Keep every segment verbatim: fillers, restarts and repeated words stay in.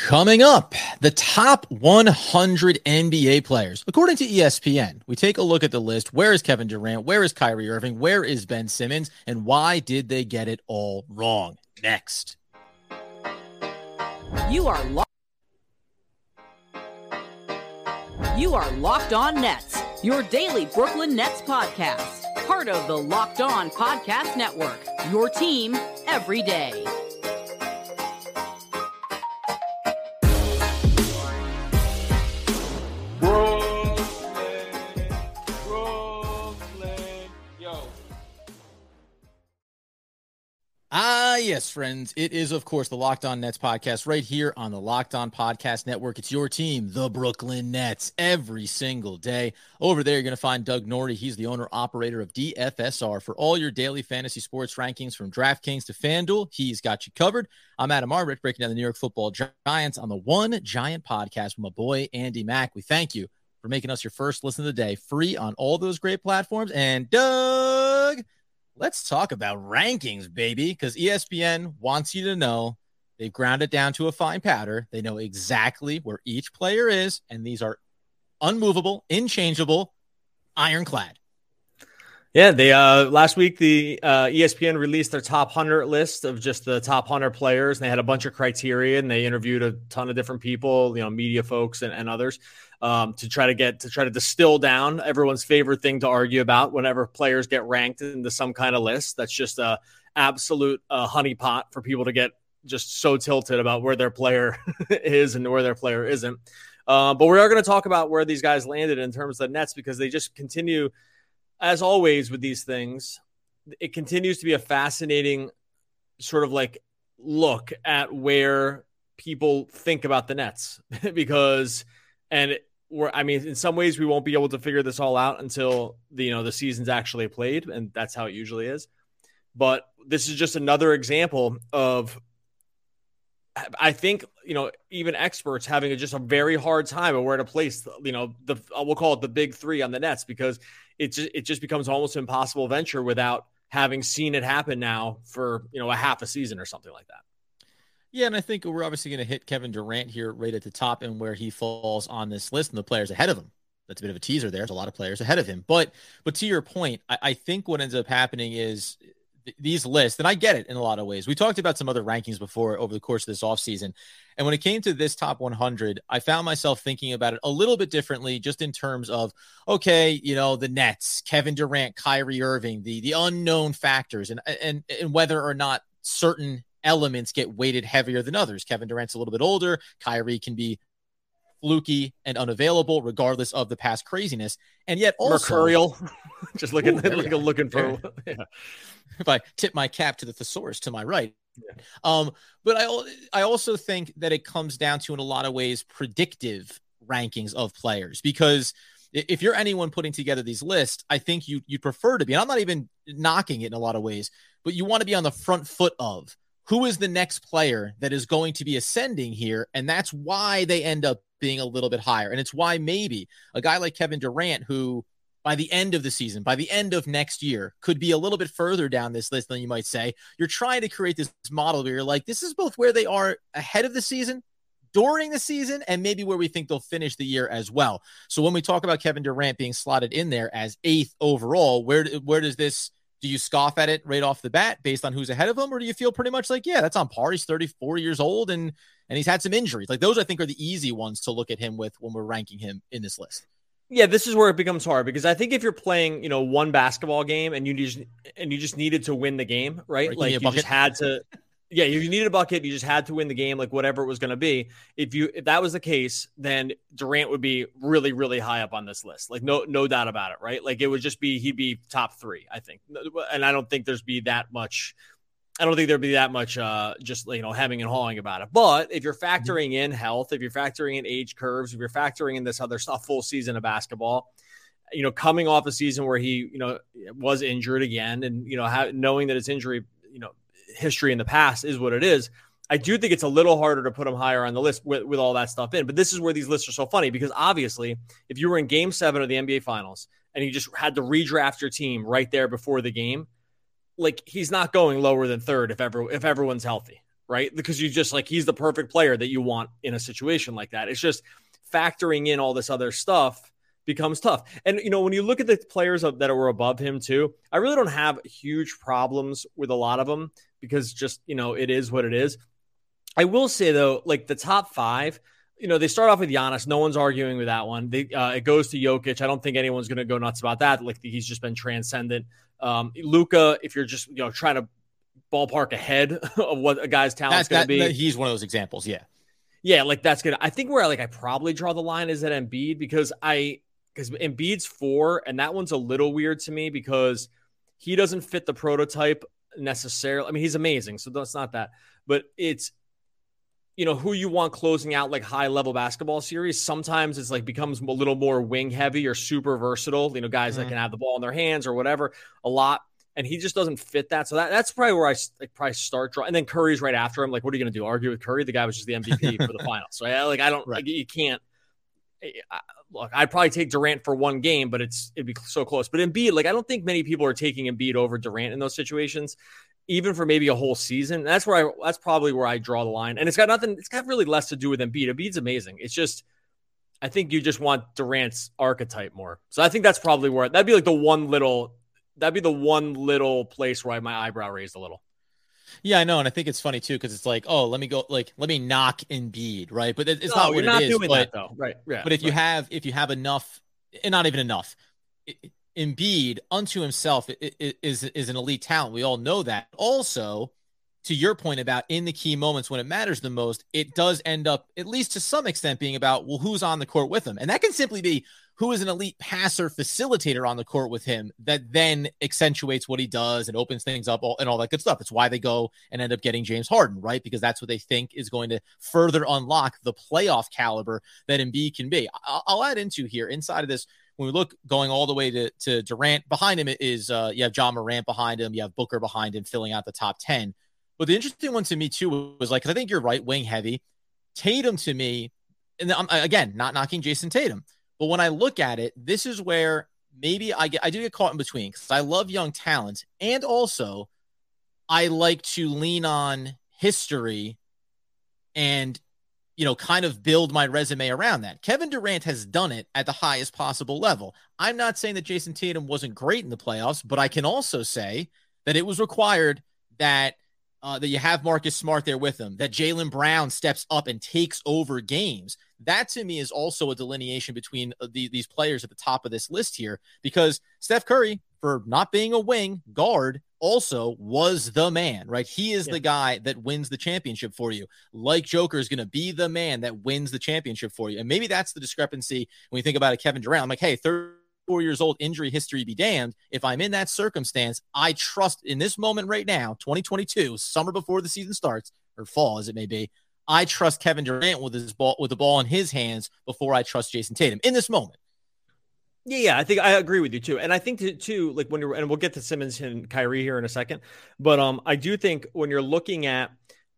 Coming up, the top one hundred N B A players. According to E S P N, we take a look at the list. Where is Kevin Durant? Where is Kyrie Irving? Where is Ben Simmons? And why did they get it all wrong? Next. You are locked. You are Locked On Nets, your daily Brooklyn Nets podcast. Part of the Locked On Podcast Network, your team every day. Ah, yes, friends. It is, of course, the Locked On Nets podcast right here on the Locked On Podcast Network. It's your team, the Brooklyn Nets, every single day. Over there, you're going to find Doug Norrie. He's the owner-operator of D F S R. For all your daily fantasy sports rankings from DraftKings to FanDuel, he's got you covered. I'm Adam Arbrecht, breaking down the New York Football Giants on the One Giant podcast with my boy, Andy Mack. We thank you for making us your first listen of the day, free on all those great platforms. And Doug... let's talk about rankings, baby, because E S P N wants you to know they've ground it down to a fine powder. They know exactly where each player is, and these are unmovable, inchangeable, ironclad. Yeah, they uh, last week the uh, E S P N released their top one hundred list of just the top one hundred players, and they had a bunch of criteria, and they interviewed a ton of different people, you know, media folks and, and others, um, to try to get to try to distill down everyone's favorite thing to argue about whenever players get ranked into some kind of list. That's just a absolute uh, honeypot for people to get just so tilted about where their player is and where their player isn't. Uh, but we are going to talk about where these guys landed in terms of the Nets, because they just continue. As always with these things, it continues to be a fascinating sort of like look at where people think about the Nets because, and we're, I mean, in some ways we won't be able to figure this all out until the, you know, the season's actually played, and that's how it usually is. But this is just another example of, I think, you know, even experts having a, just a very hard time of where to place, you know, the, we'll call it the big three on the Nets, because it just, it just becomes almost an impossible venture without having seen it happen now for, you know, a half a season or something like that. Yeah, and I think we're obviously going to hit Kevin Durant here right at the top and where he falls on this list and the players ahead of him. That's a bit of a teaser there. There's a lot of players ahead of him. But but to your point, I, I think what ends up happening is th- these lists, and I get it in a lot of ways. We talked about some other rankings before over the course of this offseason. And when it came to this top one hundred, I found myself thinking about it a little bit differently, just in terms of, okay, you know, the Nets, Kevin Durant, Kyrie Irving, the the unknown factors, and and and whether or not certain elements get weighted heavier than others. Kevin Durant's a little bit older. Kyrie can be fluky and unavailable regardless of the past craziness. And yet also mercurial, just looking, ooh, looking, looking for, yeah. If I tip my cap to the thesaurus to my right. Yeah. Um, but I, I also think that it comes down to, in a lot of ways, predictive rankings of players, because if you're anyone putting together these lists, I think you, you prefer to be, and I'm not even knocking it in a lot of ways, but you want to be on the front foot of who is the next player that is going to be ascending here. And that's why they end up being a little bit higher. And it's why maybe a guy like Kevin Durant, who by the end of the season, by the end of next year, could be a little bit further down this list than you might say. You're trying to create this model where you're like, this is both where they are ahead of the season, during the season, and maybe where we think they'll finish the year as well. So when we talk about Kevin Durant being slotted in there as eighth overall, where, where does this, do you scoff at it right off the bat based on who's ahead of him? Or do you feel pretty much like, yeah, that's on par. He's thirty-four years old and, and he's had some injuries. Like those, I think, are the easy ones to look at him with when we're ranking him in this list. Yeah, this is where it becomes hard, because I think if you're playing, you know, one basketball game and you just and you just needed to win the game, right? Right, like you bucket. just had to, yeah, you needed a bucket, you just had to win the game, like whatever it was going to be. If you if that was the case, then Durant would be really, really high up on this list, like no no doubt about it, right? Like it would just be he'd be top three, I think, and I don't think there's be that much. I don't think there'd be that much uh, just, you know, hemming and hawing about it. But if you're factoring in health, if you're factoring in age curves, if you're factoring in this other stuff, full season of basketball, you know, coming off a season where he, you know, was injured again, and, you know, ha- knowing that his injury, you know, history in the past is what it is, I do think it's a little harder to put him higher on the list with, with all that stuff in. But this is where these lists are so funny, because obviously if you were in game seven of the N B A Finals and you just had to redraft your team right there before the game, like he's not going lower than third if ever if everyone's healthy, right? Because you just like, he's the perfect player that you want in a situation like that. It's just factoring in all this other stuff becomes tough. And, you know, when you look at the players that were above him too, I really don't have huge problems with a lot of them because just, you know, it is what it is. I will say though, like the top five, you know, they start off with Giannis. No one's arguing with that one. They, uh, it goes to Jokic. I don't think anyone's going to go nuts about that. Like he's just been transcendent. Um, Luka, if you're just, you know, trying to ballpark ahead of what a guy's talent's going to be. That, he's one of those examples. Yeah. Yeah. Like that's good. I think where like I probably draw the line is at Embiid because I, because Embiid's four, and that one's a little weird to me because he doesn't fit the prototype necessarily. I mean, he's amazing, so that's not that. But it's, you know, who you want closing out like high-level basketball series. Sometimes it's like becomes a little more wing-heavy or super versatile. You know, guys mm-hmm. that can have the ball in their hands or whatever a lot. And he just doesn't fit that. So that, that's probably where I like, probably start drawing. And then Curry's right after him. Like, what are you going to do? Argue with Curry? The guy was just the M V P for the finals. So I, like, I don't right. like, you can't. I, look, I'd probably take Durant for one game, but it's it'd be so close. But Embiid, like I don't think many people are taking Embiid over Durant in those situations, even for maybe a whole season. And that's where I that's probably where I draw the line. And it's got nothing. It's got really less to do with Embiid. Embiid's amazing. It's just I think you just want Durant's archetype more. So I think that's probably where that'd be like the one little that'd be the one little place where I, my eyebrow raised a little. Yeah, I know, and I think it's funny too because it's like, oh, let me go, like, let me knock Embiid, right? But it's no, not what you're it not is. Doing but, that, though. Right? Yeah. But if right. you have, if you have enough, and not even enough, Embiid unto himself is is an elite talent. We all know that. Also, to your point about in the key moments when it matters the most, it does end up, at least to some extent, being about well, who's on the court with him, and that can simply be who is an elite passer facilitator on the court with him that then accentuates what he does and opens things up all, and all that good stuff. It's why they go and end up getting James Harden, right? Because that's what they think is going to further unlock the playoff caliber that Embiid can be. I'll, I'll add into here inside of this, when we look going all the way to, to Durant, behind him is uh, you have John Morant behind him. You have Booker behind him filling out the top ten. But the interesting one to me too was like, I think you're right, wing heavy. Tatum to me, and I'm, again, not knocking Jason Tatum, but when I look at it, this is where maybe I get I do get caught in between because I love young talent, and also I like to lean on history and, you know, kind of build my resume around that. Kevin Durant has done it at the highest possible level. I'm not saying that Jason Tatum wasn't great in the playoffs, but I can also say that it was required that Uh, that you have Marcus Smart there with him, that Jaylen Brown steps up and takes over games. That to me is also a delineation between the, these players at the top of this list here, because Steph Curry, for not being a wing guard, also was the man, right? He is yeah. the guy that wins the championship for you. Like Joker is going to be the man that wins the championship for you. And maybe that's the discrepancy when you think about it, Kevin Durant. I'm like, hey, third Four years old, injury history be damned. If I'm in that circumstance, I trust in this moment right now, twenty twenty-two, summer before the season starts, or fall as it may be, I trust Kevin Durant with his ball, with the ball in his hands before I trust Jason Tatum in this moment. Yeah, yeah, I think I agree with you too, and I think to, too, like when you're, and we'll get to Simmons and Kyrie here in a second, but um, I do think when you're looking at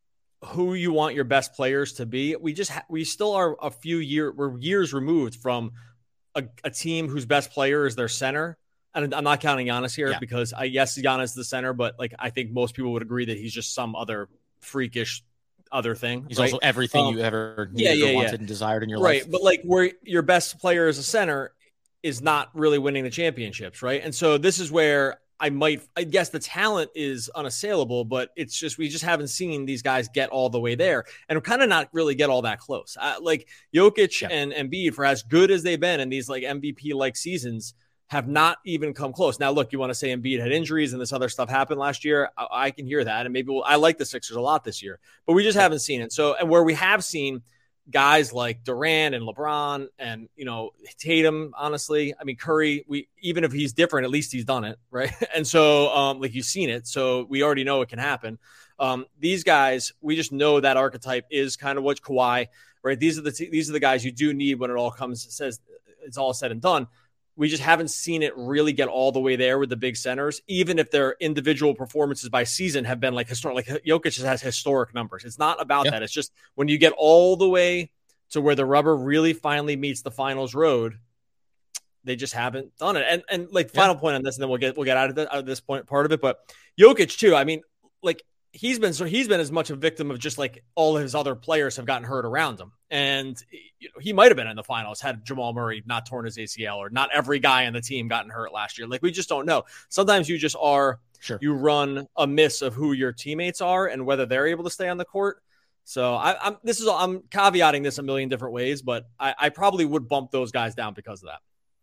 who you want your best players to be, we just ha- we still are a few year we're years removed from A, a team whose best player is their center. And I'm not counting Giannis here yeah. because I yes, Giannis is the center, but like I think most people would agree that he's just some other freakish other thing. He's right? also everything um, you ever needed yeah, yeah, or wanted yeah. and desired in your right. life. Right. But like where your best player as a center is not really winning the championships, right? And so this is where I might, I guess the talent is unassailable, but it's just, we just haven't seen these guys get all the way there and kind of not really get all that close. Uh, like Jokic yeah. and Embiid, for as good as they've been in these like M V P like seasons, have not even come close. Now, look, you want to say Embiid had injuries and this other stuff happened last year. I, I can hear that. And maybe we'll, I like the Sixers a lot this year, but we just haven't seen it. So, and where we have seen guys like Durant and LeBron and, you know, Tatum, honestly, I mean, Curry, we, even if he's different, at least he's done it. Right. And so, um, like you've seen it. So we already know it can happen. Um, these guys, we just know that archetype is kind of what Kawhi, right? These are the, t- these are the guys you do need when it all comes, says it's all said and done. We just haven't seen it really get all the way there with the big centers, even if their individual performances by season have been like historic. Like Jokic has historic numbers. It's not about yep. that. It's just when you get all the way to where the rubber really finally meets the finals road, they just haven't done it. And and like final yep. point on this, and then we'll get we'll get out of, the, out of this point part of it. But Jokic too. I mean, like he's been so he's been as much a victim of just like all his other players have gotten hurt around him. And you know, he might have been in the finals had Jamal Murray not torn his A C L, or not every guy on the team gotten hurt last year. Like, we just don't know. Sometimes you just are, sure. you run a miss of who your teammates are and whether they're able to stay on the court. So I, I'm, this is, I'm caveating this a million different ways, but I, I probably would bump those guys down because of that.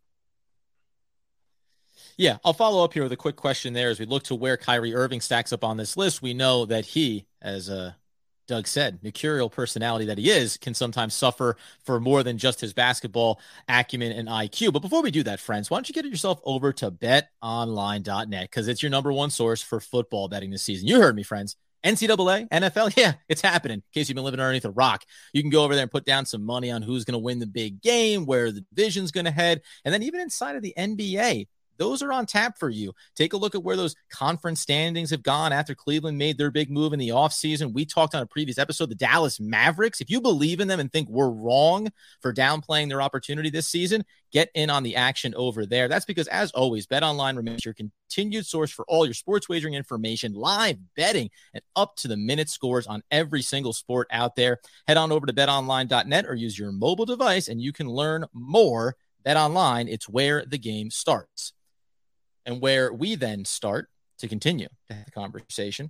Yeah, I'll follow up here with a quick question there. As we look to where Kyrie Irving stacks up on this list, we know that he, as uh, Doug said, mercurial personality that he is, can sometimes suffer for more than just his basketball acumen and I Q. But before we do that, friends, why don't you get yourself over to bet online dot net, because it's your number one source for football betting this season. You heard me, friends. N C double A, N F L, yeah, it's happening. In case you've been living underneath a rock, you can go over there and put down some money on who's going to win the big game, where the division's going to head, and then even inside of the N B A, those are on tap for you. Take a look at where those conference standings have gone after Cleveland made their big move in the offseason. We talked on a previous episode, the Dallas Mavericks. If you believe in them and think we're wrong for downplaying their opportunity this season, get in on the action over there. That's because, as always, BetOnline remains your continued source for all your sports wagering information, live betting, and up-to-the-minute scores on every single sport out there. Head on over to bet online dot net or use your mobile device, and you can learn more. BetOnline, it's where the game starts. And where we then start to continue the conversation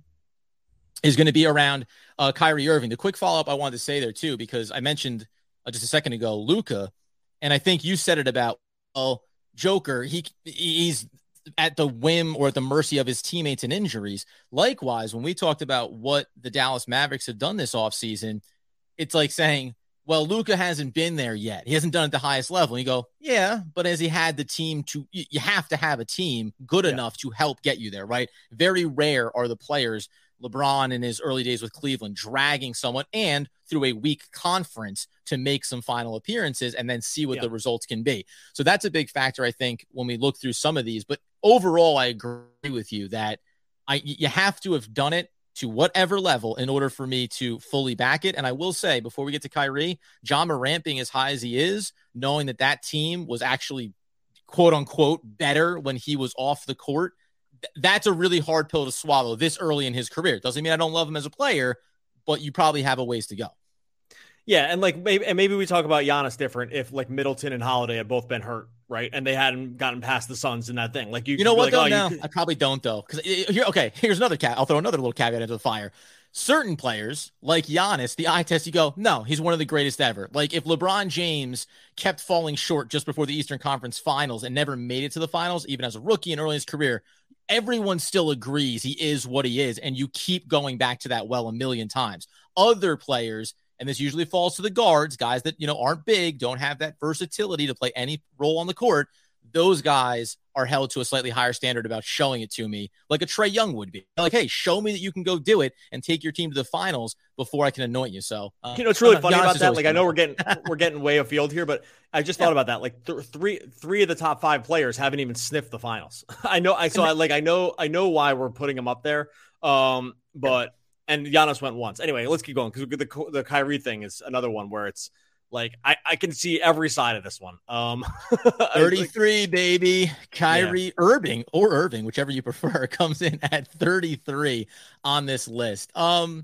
is going to be around uh, Kyrie Irving. The quick follow-up I wanted to say there, too, because I mentioned uh, just a second ago, Luka, and I think you said it about, oh, Joker, he he's at the whim or at the mercy of his teammates and injuries. Likewise, when we talked about what the Dallas Mavericks have done this offseason, it's like saying, well, Luka hasn't been there yet. He hasn't done it at the highest level. And you go, yeah, but has he had the team to, you have to have a team good yeah. enough to help get you there, right? Very rare are the players, LeBron in his early days with Cleveland, dragging someone and through a weak conference to make some final appearances and then see what yeah. the results can be. So that's a big factor, I think, when we look through some of these. But overall, I agree with you that I you have to have done it to whatever level in order for me to fully back it. And I will say, before we get to Kyrie, Ja Morant being as high as he is, knowing that that team was actually, quote unquote, better when he was off the court, th- that's a really hard pill to swallow this early in his career. Doesn't mean I don't love him as a player, but you probably have a ways to go. Yeah, and like maybe and maybe we talk about Giannis different if like Middleton and Holiday had both been hurt, right? And they hadn't gotten past the Suns in that thing. Like you, you know what? Like, though, oh, no, could... I probably don't though. Because here, okay, here's another cat. I'll throw another little caveat into the fire. Certain players like Giannis, the eye test, you go, no, he's one of the greatest ever. Like if LeBron James kept falling short just before the Eastern Conference Finals and never made it to the finals, even as a rookie and early in his career, everyone still agrees he is what he is, and you keep going back to that well a million times. Other players. And this usually falls to the guards, guys that, you know, aren't big, don't have that versatility to play any role on the court. Those guys are held to a slightly higher standard about showing it to me, like a Trae Young would be. Like, hey, show me that you can go do it and take your team to the finals before I can anoint you. So, uh, you know, it's really funny Giannis about that. Like, I know fun. we're getting we're getting way afield here, but I just thought yeah. about that. Like, th- three three of the top five players haven't even sniffed the finals. I know. I so I like I know I know why we're putting them up there. Um, but. And Giannis went once. Anyway, let's keep going because the the Kyrie thing is another one where it's like I, I can see every side of this one. Um, thirty-three, like, baby. Kyrie yeah. Irving or Irving, whichever you prefer, comes in at thirty-three on this list. Um,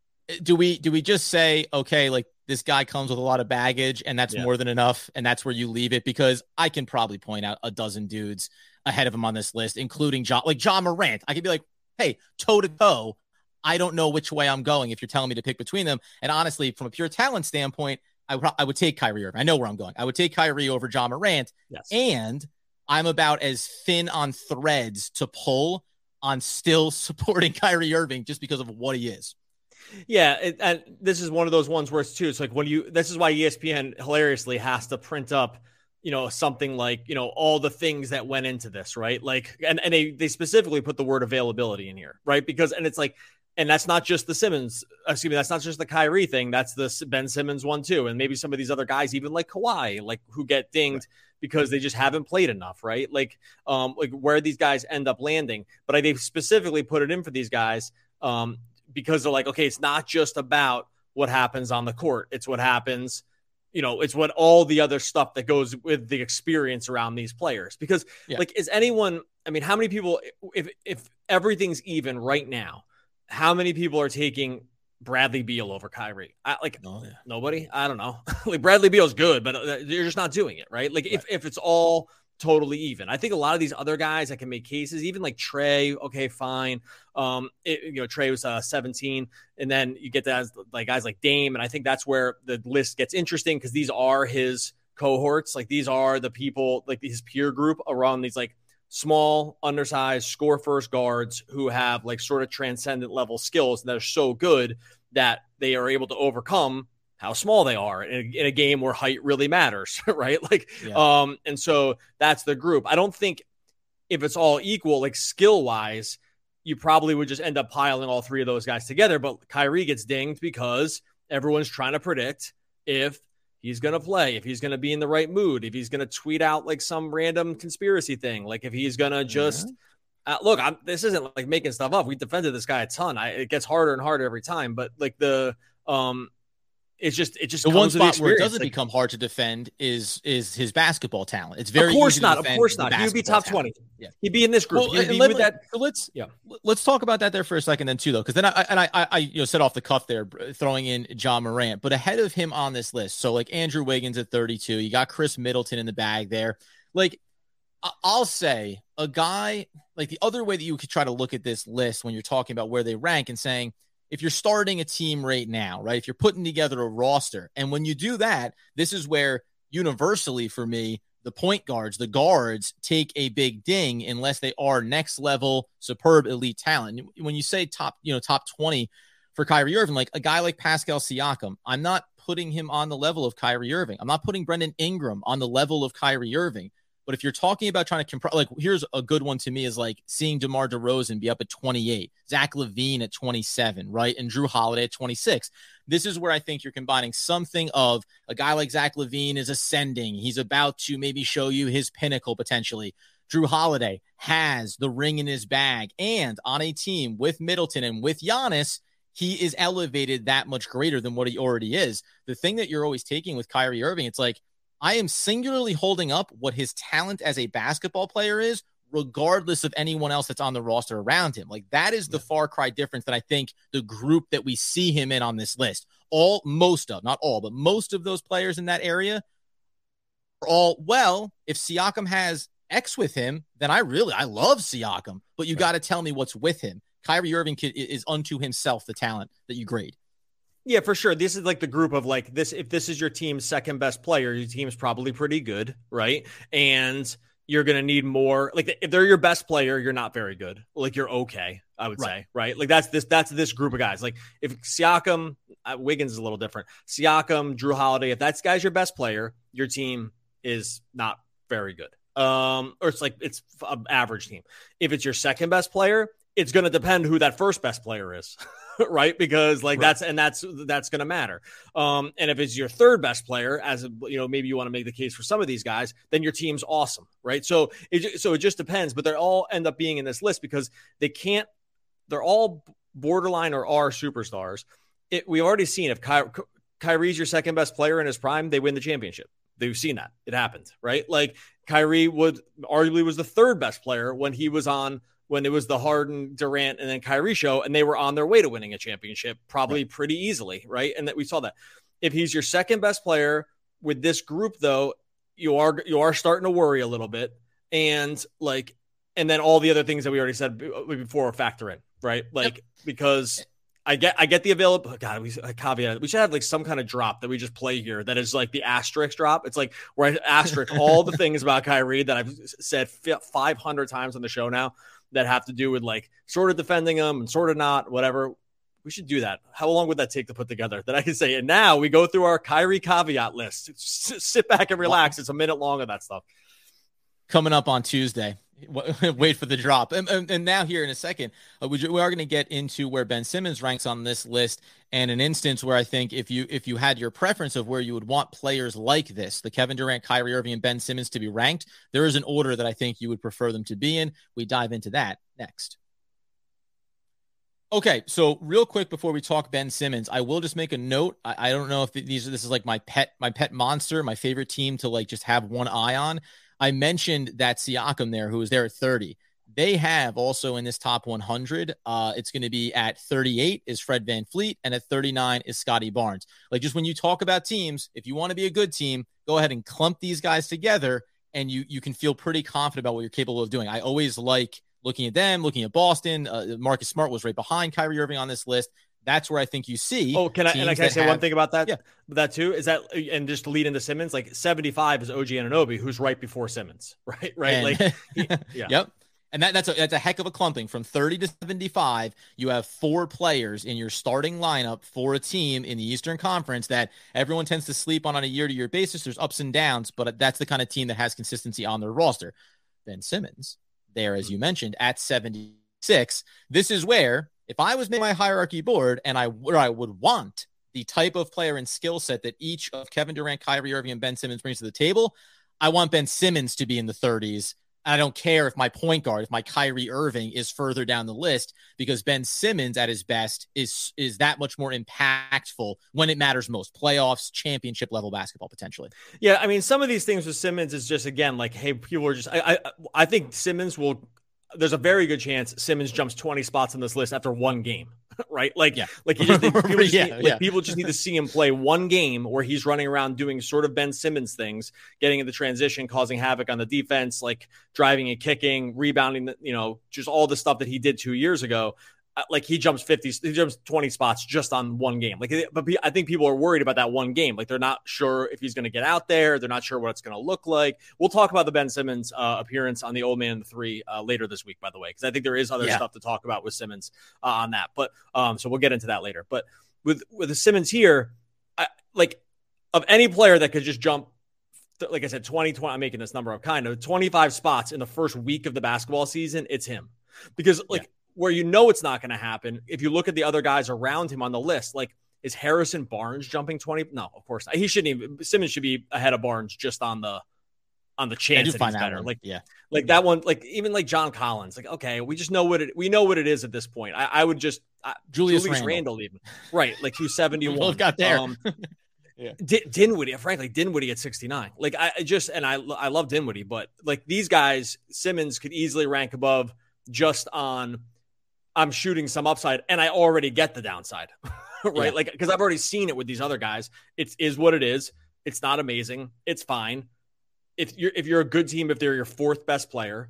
do we do we just say, okay, like this guy comes with a lot of baggage and that's yeah. more than enough, and that's where you leave it? Because I can probably point out a dozen dudes ahead of him on this list, including John, like Ja Morant. I could be like, hey, toe to toe. I don't know which way I'm going if you're telling me to pick between them. And honestly, from a pure talent standpoint, I, w- I would take Kyrie Irving. I know where I'm going. I would take Kyrie over Ja Morant. Yes. And I'm about as thin on threads to pull on still supporting Kyrie Irving just because of what he is. Yeah. It, and this is one of those ones where it's too, it's like when you, this is why E S P N hilariously has to print up, you know, something like, you know, all the things that went into this, right? Like, and, and they, they specifically put the word availability in here, right? Because, and it's like, and that's not just the Simmons, excuse me, that's not just the Kyrie thing. That's the Ben Simmons one too. And maybe some of these other guys, even like Kawhi, like who get dinged right. because they just haven't played enough, right? Like, um, like where these guys end up landing. But I, they specifically put it in for these guys um, because they're like, okay, it's not just about what happens on the court. It's what happens, you know, it's what all the other stuff that goes with the experience around these players. Because yeah. like, is anyone, I mean, how many people, if if everything's even right now, how many people are taking Bradley Beal over Kyrie? I, like oh, yeah. nobody. I don't know. Like Bradley Beal's good, but you're just not doing it, right? Like right. if if it's all totally even, I think a lot of these other guys that can make cases, even like Trey. Okay, fine. Um, it, you know, Trey was uh, seventeen, and then you get that like guys like Dame, and I think that's where the list gets interesting because these are his cohorts. Like these are the people, like his peer group around these like small, undersized, score first guards who have like sort of transcendent level skills that are so good that they are able to overcome how small they are in a, in a game where height really matters, right? Like, yeah. um, and so that's the group. I don't think if it's all equal, like skill wise, you probably would just end up piling all three of those guys together. But Kyrie gets dinged because everyone's trying to predict if he's going to play, if he's going to be in the right mood, if he's going to tweet out like some random conspiracy thing, like if he's going to just yeah. uh, look, I'm, this isn't like making stuff up. We defended this guy a ton. I, it gets harder and harder every time, but like the, um, it's just, it just the one spot the where it doesn't like, become hard to defend is, is his basketball talent. It's very, of course easy not. To of course not. He would be top twenty. Yeah. He'd be in this group. Well, be let, with that. So let's, yeah. let's talk about that there for a second then too, though. Cause then I, and I, I, you know, set off the cuff there, throwing in John Morant, but ahead of him on this list. So like Andrew Wiggins at thirty-two, you got Chris Middleton in the bag there. Like I'll say a guy like the other way that you could try to look at this list when you're talking about where they rank and saying, if you're starting a team right now, right, if you're putting together a roster, and when you do that, this is where universally for me, the point guards, the guards take a big ding unless they are next level, superb elite talent. When you say top, you know, top twenty for Kyrie Irving, like a guy like Pascal Siakam, I'm not putting him on the level of Kyrie Irving. I'm not putting Brandon Ingram on the level of Kyrie Irving. But if you're talking about trying to compare, like here's a good one to me is like seeing DeMar DeRozan be up at twenty-eight, Zach LaVine at twenty-seven, right? And Drew Holiday at twenty-six. This is where I think you're combining something of a guy like Zach LaVine is ascending. He's about to maybe show you his pinnacle potentially. Drew Holiday has the ring in his bag, and on a team with Middleton and with Giannis, he is elevated that much greater than what he already is. The thing that you're always taking with Kyrie Irving, it's like, I am singularly holding up what his talent as a basketball player is, regardless of anyone else that's on the roster around him. Like that is the far cry difference that I think the group that we see him in on this list, all, most of, not all, but most of those players in that area are all, well, if Siakam has X with him, then I really, I love Siakam, but you got to tell me what's with him. Kyrie Irving is unto himself the talent that you grade. Yeah, for sure. This is like the group of like this. If this is your team's second best player, your team's probably pretty good, right? And you're going to need more. Like if they're your best player, you're not very good. Like you're okay, I would right. say, right? Like that's this, that's this group of guys. Like if Siakam, uh, Wiggins is a little different. Siakam, Drew Holiday, if that's guy's your best player, your team is not very good. Um, or it's like, it's an average team. If it's your second best player, it's going to depend who that first best player is. Right. Because like right. that's, and that's, that's going to matter. Um, and if it's your third best player, as a, you know, maybe you want to make the case for some of these guys, then your team's awesome. Right. So it, so it just depends, but they all end up being in this list because they can't, they're all borderline or are superstars. It, we've already seen if Ky- Kyrie's your second best player in his prime, they win the championship. They've seen that. It happened. Right. Like Kyrie would arguably was the third best player when he was on, when it was the Harden, Durant, and then Kyrie show, and they were on their way to winning a championship, probably right. pretty easily, right? And that we saw that. If he's your second best player with this group, though, you are you are starting to worry a little bit, and like, and then all the other things that we already said before factor in, right? Like yep. because I get I get the available. Oh God, we a caveat. We should have like some kind of drop that we just play here that is like the asterisk drop. It's like where I asterisk all the things about Kyrie that I've said five hundred times on the show now, that have to do with like sort of defending them and sort of not, whatever. We should do that. How long would that take to put together that I can say? And now we go through our Kyrie caveat list. S- sit back and relax. It's a minute long of that stuff. Coming up on Tuesday. Wait for the drop. And, and, and now here in a second, uh, we, we are going to get into where Ben Simmons ranks on this list, and an instance where I think if you if you had your preference of where you would want players like this, the Kevin Durant, Kyrie Irving, and Ben Simmons to be ranked, there is an order that I think you would prefer them to be in. We dive into that next. Okay, so real quick before we talk Ben Simmons, I will just make a note. I, I don't know if these this is like my pet my pet monster, my favorite team to like just have one eye on. I mentioned that Siakam there, who was there at thirty. They have also in this top one hundred, uh, it's going to be at thirty-eight is Fred VanVleet, and at thirty-nine is Scotty Barnes. Like, just when you talk about teams, if you want to be a good team, go ahead and clump these guys together, and you you can feel pretty confident about what you're capable of doing. I always like looking at them, looking at Boston. Uh, Marcus Smart was right behind Kyrie Irving on this list. That's where I think you see. Oh, can I, and I can I say have, one thing about that? Yeah. That too is that, and just to lead into Simmons, like seventy-five is O G Anunoby, who's right before Simmons, right? Right. And, like, he, yeah. Yep. And that, that's a that's a heck of a clumping from thirty to seventy-five. You have four players in your starting lineup for a team in the Eastern Conference that everyone tends to sleep on on a year-to-year basis. There's ups and downs, but that's the kind of team that has consistency on their roster. Ben Simmons, there, as you mentioned, at seventy-six. This is where, if I was making my hierarchy board and I, where I would want the type of player and skill set that each of Kevin Durant, Kyrie Irving, and Ben Simmons brings to the table, I want Ben Simmons to be in the thirties. I don't care if my point guard, if my Kyrie Irving is further down the list, because Ben Simmons at his best is is that much more impactful when it matters most. Playoffs, championship level basketball, potentially. Yeah, I mean, some of these things with Simmons is just, again, like, hey, people are just, I, I, I think Simmons will, there's a very good chance Simmons jumps twenty spots on this list after one game. Right? Like, yeah. like, you just, people, just yeah, need, like yeah. people just need to see him play one game where he's running around doing sort of Ben Simmons things, getting in the transition, causing havoc on the defense, like driving and kicking, rebounding, you know, just all the stuff that he did two years ago. Like, he jumps fifty, he jumps twenty spots just on one game. Like, but I think people are worried about that one game. Like, they're not sure if he's going to get out there. They're not sure what it's going to look like. We'll talk about the Ben Simmons uh, appearance on the Old Man three uh, later this week, by the way, because I think there is other yeah. stuff to talk about with Simmons uh, on that. But um, so we'll get into that later. But with with the Simmons here, I, like, of any player that could just jump, like I said, twenty, twenty, I'm making this number up, kind of twenty-five spots in the first week of the basketball season, it's him. Because, like, yeah. where you know it's not going to happen, if you look at the other guys around him on the list, like, is Harrison Barnes jumping twenty? No, of course not. He shouldn't even. Simmons should be ahead of Barnes just on the on the chance that he's better. Like, yeah, like that one. Like, even like John Collins. Like, okay, we just know what it. We know what it is at this point. I, I would just uh, Julius, Julius Randle. Randle even right, like two seventy-one. Both got there. Um, yeah, D- Dinwiddie, frankly, Dinwiddie at sixty-nine. Like, I, I just and I I love Dinwiddie, but like these guys, Simmons could easily rank above just on. I'm shooting some upside and I already get the downside, right? Yeah. Like, because I've already seen it with these other guys. It is what it is. It's not amazing. It's fine. If you're if you're a good team, if they're your fourth best player,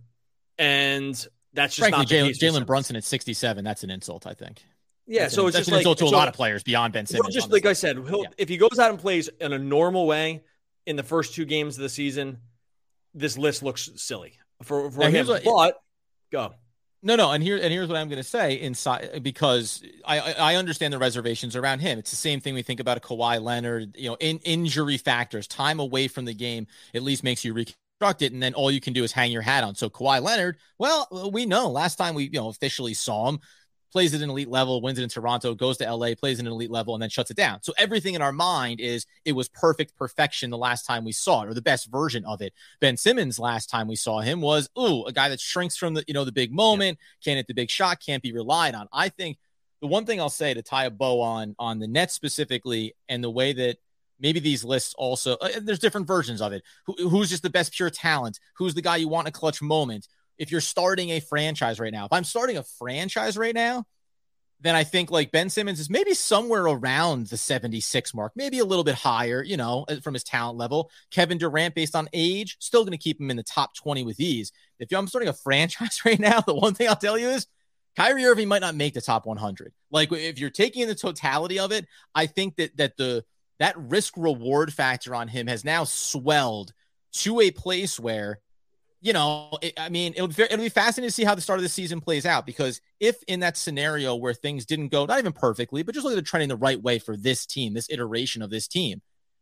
and that's just Frankly, not Jalen, Jalen Brunson at sixty-seven, that's an insult, I think. Yeah, that's so an, it's that's just an insult like, to so, a lot of players beyond Ben Simmons. Just like list. I said, he'll, yeah. if he goes out and plays in a normal way in the first two games of the season, this list looks silly for, for him. What, but go. No, no, and here and here's what I'm going to say inside, because I I understand the reservations around him. It's the same thing we think about a Kawhi Leonard. You know, in injury factors, time away from the game at least makes you reconstruct it, and then all you can do is hang your hat on. So Kawhi Leonard, well, we know last time we you know officially saw him, plays at an elite level, wins it in Toronto, goes to L A, plays at an elite level, and then shuts it down. So everything in our mind is it was perfect perfection the last time we saw it, or the best version of it. Ben Simmons, last time we saw him, was, ooh, a guy that shrinks from the, you know, the big moment, yeah. can't hit the big shot, can't be relied on. I think the one thing I'll say to tie a bow on, on the Nets specifically, and the way that maybe these lists also, uh, there's different versions of it. Who, who's just the best pure talent? Who's the guy you want in a clutch moment? If you're starting a franchise right now, if I'm starting a franchise right now, then I think like Ben Simmons is maybe somewhere around the seventy-six mark, maybe a little bit higher, you know, from his talent level. Kevin Durant, based on age, still going to keep him in the top twenty with ease. If I'm starting a franchise right now, the one thing I'll tell you is Kyrie Irving might not make the top one hundred. Like, if you're taking in the totality of it, I think that that the that risk reward factor on him has now swelled to a place where, you know, it, I mean, it'll be, it'll be fascinating to see how the start of the season plays out, because if in that scenario where things didn't go, not even perfectly, but just look at the trending the right way for this team, this iteration of this team,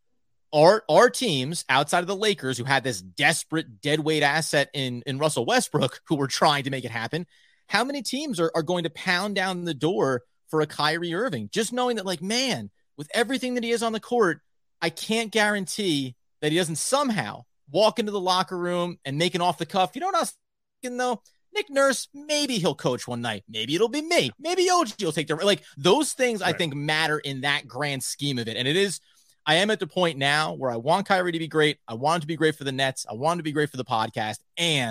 are our teams outside of the Lakers, who had this desperate deadweight asset in, in Russell Westbrook, who were trying to make it happen, how many teams are, are going to pound down the door for a Kyrie Irving? Just knowing that, like, man, with everything that he is on the court, I can't guarantee that he doesn't somehow walk into the locker room and make an off the cuff. You know what I was thinking, though? Nick Nurse, maybe he'll coach one night. Maybe it'll be me. Maybe O G will take the, like, those things right. I think matter in that grand scheme of it. And it is, I am at the point now where I want Kyrie to be great. I want him to be great for the Nets. I want him to be great for the podcast. And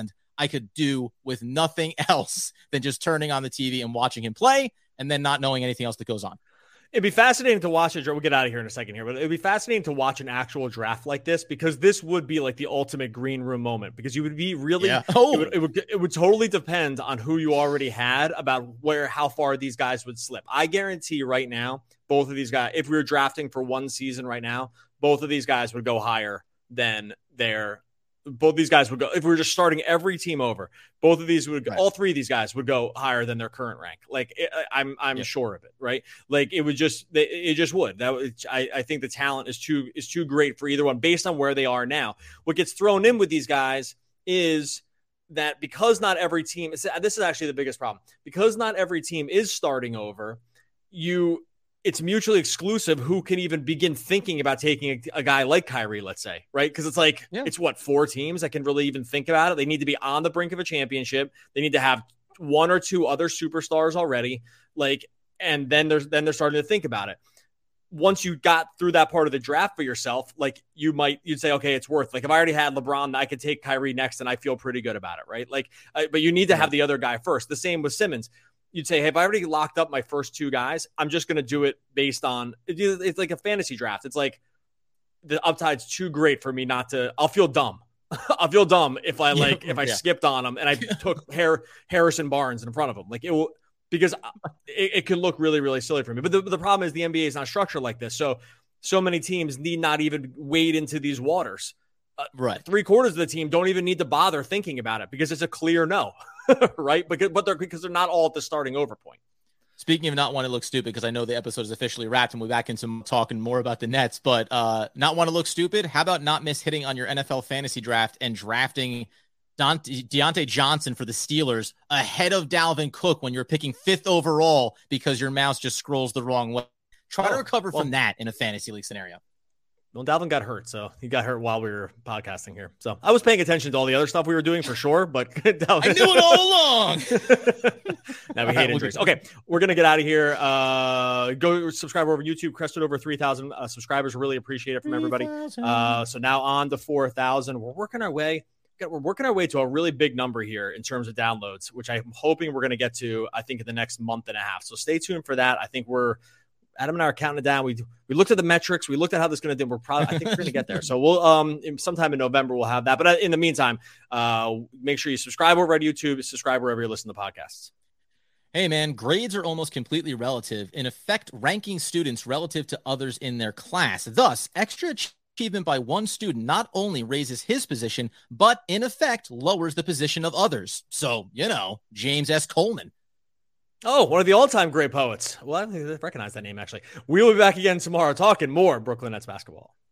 I could do with nothing else than just turning on the T V and watching him play and then not knowing anything else that goes on. It'd be fascinating to watch it. We'll get out of here in a second here, but it'd be fascinating to watch an actual draft like this, because this would be like the ultimate green room moment, because you would be really, yeah. oh. it, would, it, would, it would totally depend on who you already had about where, how far these guys would slip. I guarantee right now, both of these guys, if we were drafting for one season right now, both of these guys would go higher than their Both these guys would go, if we were just starting every team over, both of these would go, right. all three of these guys would go higher than their current rank. Like it, I'm, I'm yeah. sure of it. Right. Like it would just, it just would, that would, I, I think the talent is too, is too great for either one based on where they are now. What gets thrown in with these guys is that because not every team, this is actually the biggest problem, because not every team is starting over, you, it's mutually exclusive who can even begin thinking about taking a, a guy like Kyrie, let's say, right? Because it's like, yeah. it's what, four teams that can really even think about it. They need to be on the brink of a championship. They need to have one or two other superstars already. Like, and then there's, then they're starting to think about it. Once you got through that part of the draft for yourself, like you might, you'd say, okay, it's worth, like if I already had LeBron, I could take Kyrie next and I feel pretty good about it. Right. Like, uh, but you need to have the other guy first. The same with Simmons. You'd say, hey, if I already locked up my first two guys, I'm just going to do it based on, it's like a fantasy draft. It's like the upside's too great for me not to, I'll feel dumb. I'll feel dumb if I like, yeah, if I yeah. skipped on them and I took Har- Harrison Barnes in front of them. Like it will, because it, it can look really, really silly for me. But the, the problem is the N B A is not structured like this. So, so many teams need not even wade into these waters. Uh, right. Three quarters of the team don't even need to bother thinking about it because it's a clear no. Right. Because, but they're, because they're not all at the starting over point. Speaking of not want to look stupid, because I know the episode is officially wrapped and we're back into talking more about the Nets, but uh, not want to look stupid. How about not miss hitting on your N F L fantasy draft and drafting Dante, Deontay Johnson for the Steelers ahead of Dalvin Cook when you're picking fifth overall because your mouse just scrolls the wrong way? Try oh, to recover well, from that in a fantasy league scenario. Well, Dalvin got hurt, so he got hurt while we were podcasting here. So I was paying attention to all the other stuff we were doing for sure, but Dalvin... I knew it all along. Now we hate injuries. Okay, we're gonna get out of here. Uh, go subscribe over YouTube. Crested over three thousand uh, subscribers. Really appreciate it from everybody. Uh, so now on to four thousand. We're working our way. We're working our way to a really big number here in terms of downloads, which I'm hoping we're gonna get to. I think in the next month and a half. So stay tuned for that. I think we're. Adam and I are counting it down. We we looked at the metrics. We looked at how this is going to do. We're probably, I think we're going to get there. So we'll, um, sometime in November, we'll have that. But in the meantime, uh, make sure you subscribe over at YouTube, subscribe wherever you listen to podcasts. Hey man, grades are almost completely relative, in effect, ranking students relative to others in their class. Thus, extra achievement by one student not only raises his position, but in effect, lowers the position of others. So, you know, James S. Coleman. Oh, one of the all-time great poets. Well, I recognize that name, actually. We will be back again tomorrow talking more Brooklyn Nets basketball.